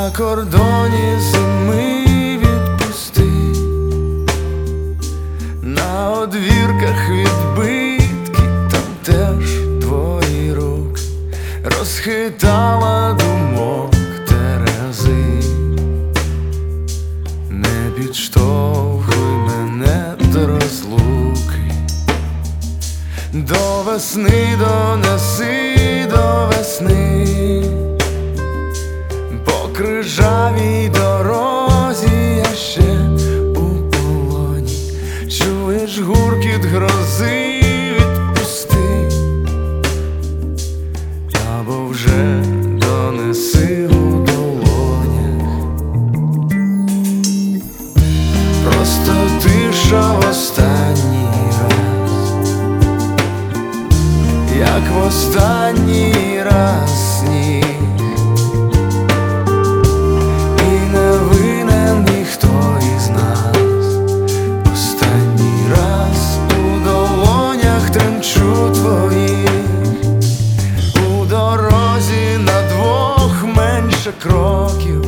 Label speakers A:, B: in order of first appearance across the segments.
A: на кордоні зими відпусти, на одвірках відбитки, там теж твої руки, розхитала думок терези. Не підштовхуй мене до розлуки, до весни донеси, до весни. По крижавій дорозі я ще у полоні, чуєш гуркіт грози, відпусти, або вже донеси у долонях. Просто тиша в останній раз, як в останній раз сніг. Кроків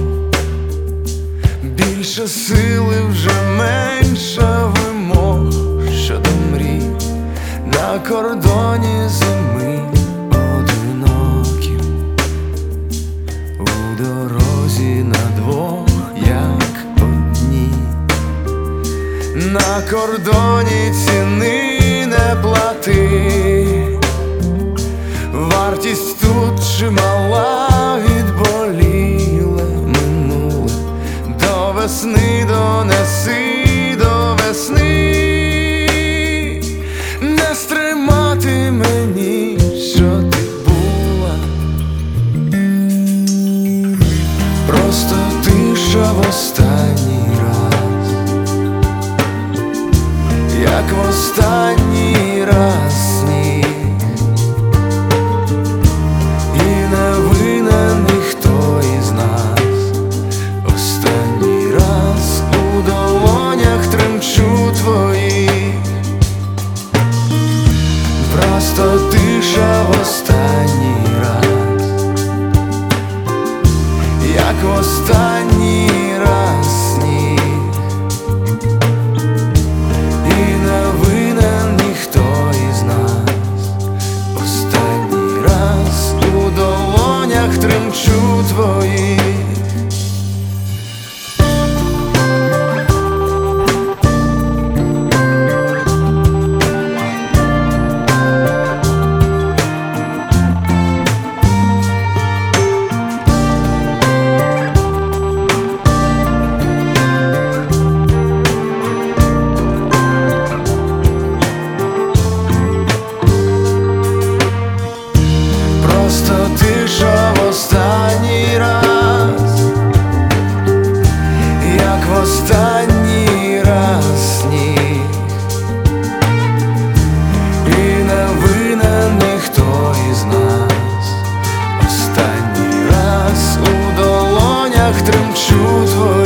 A: більше сили, вже менше вимог щодо мрій, на кордоні зими одинокі, у дорозі на двох, як одні. На кордоні ціни не плати, вартість тут чимала, відболіле минуле, до весни донеси, до весни. Не стримати мені, що ти була, просто тиша в останній раз, як в останній раз сніг. Просто тиша в останній раз, як в останній раз сніг. І не винен ніхто із нас, останній раз у долонях тремчу твої. Тиша в останній раз, як в останній раз сніг. І не винен ніхто із нас, останній раз у долонях тремчу твої.